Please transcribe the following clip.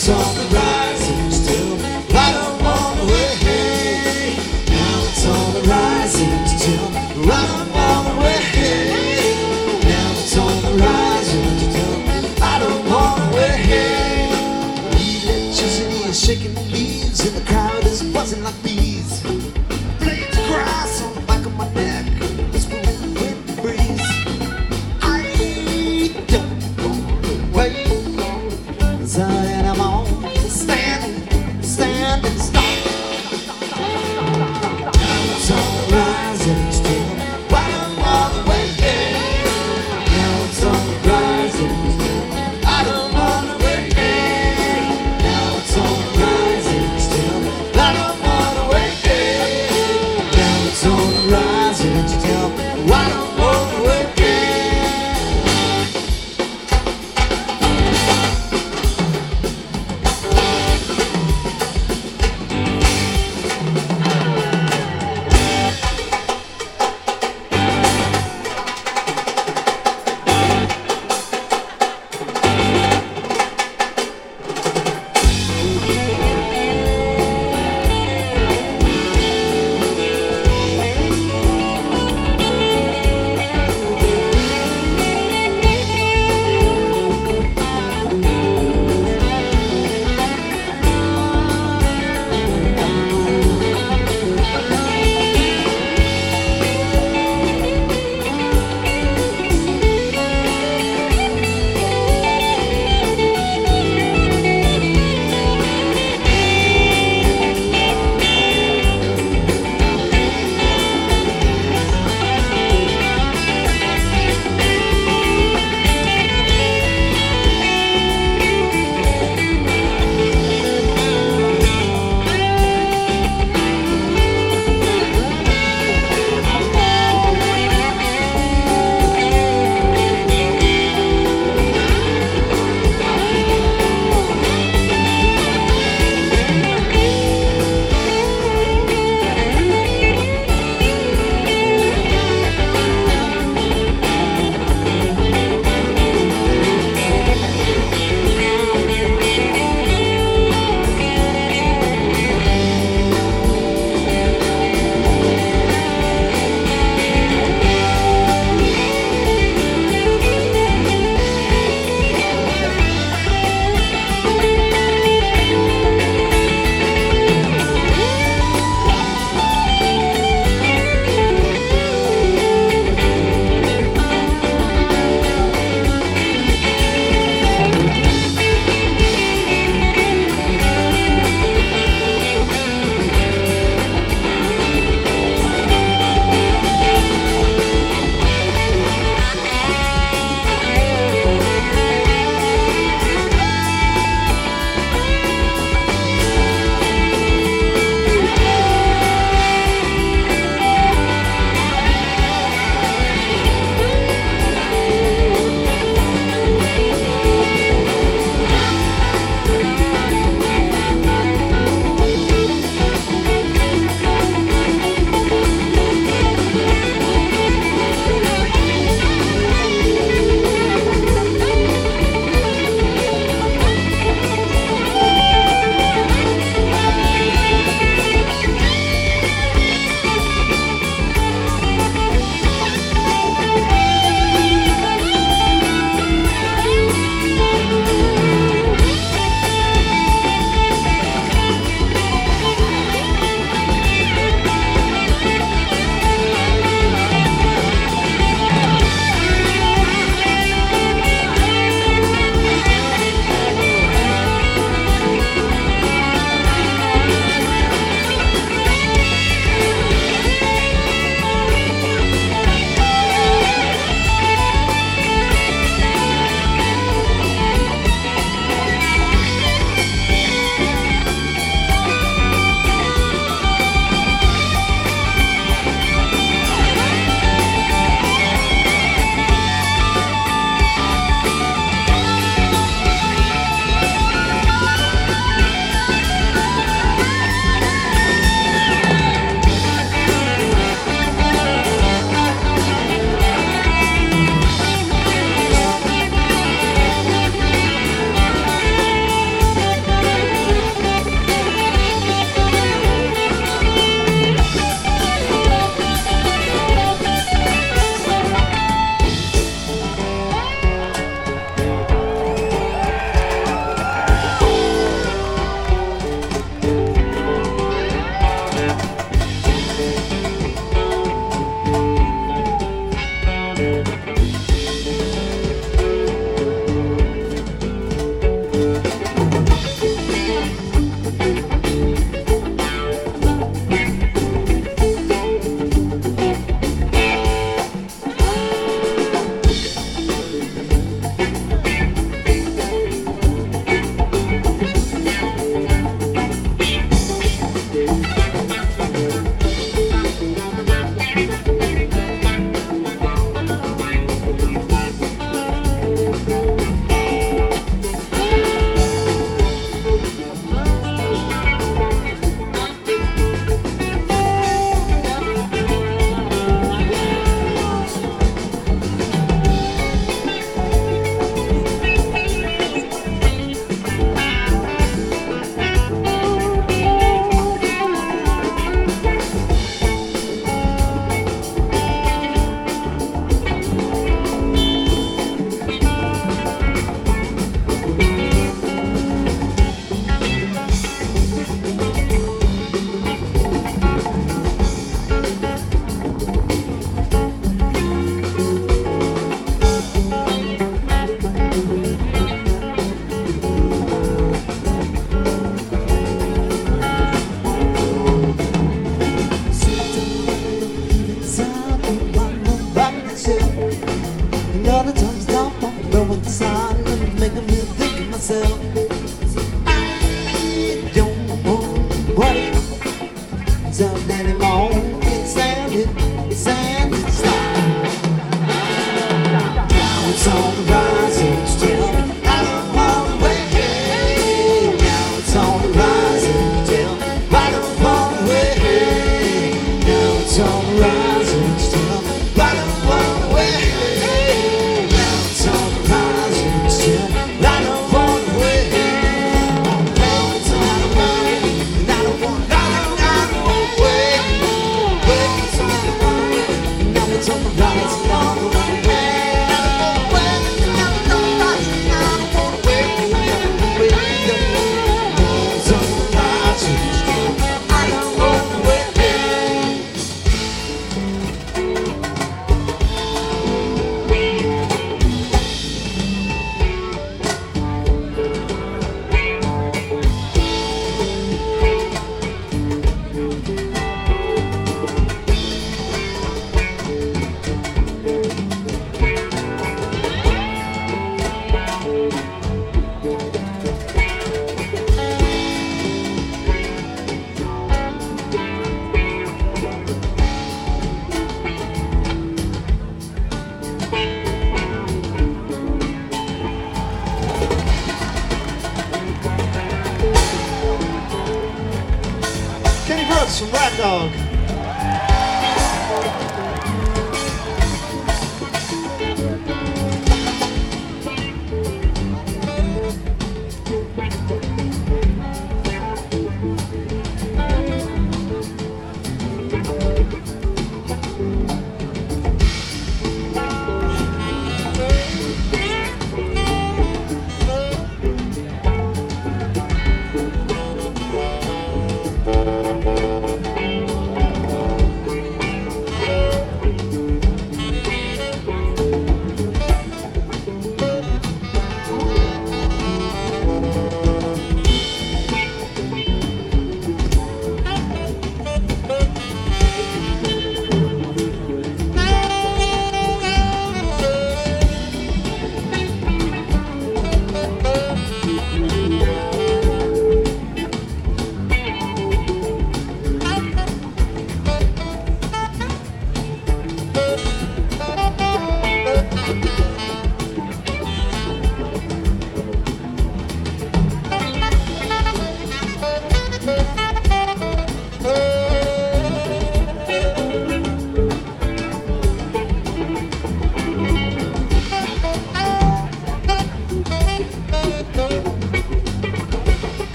it's on the rise and still I don't wanna wait. Now it's on the rise and still I don't wanna wait. Now it's on the rise and still I don't wanna wait. Electricity is shaking the leaves and the crowd is buzzing like bees. Blades of grass on the back of my neck, whispering with the breeze. I don't wanna wait, 'cause I am on. myself, I don't want to wait until anymore. It's ended, stop. Now it's on the rise, and still I don't want to wait. Now it's on the rise, and still I don't want to wait. Now it's on the rise, and still I don't want to wait. Now it's on the rise, and still I don't want to wait. Now it's on the rise, and I don't want to wait. Wait, it's on the rise, now it's on the rise, and I don't want to wait. Kenny Brooks from Rat Dog.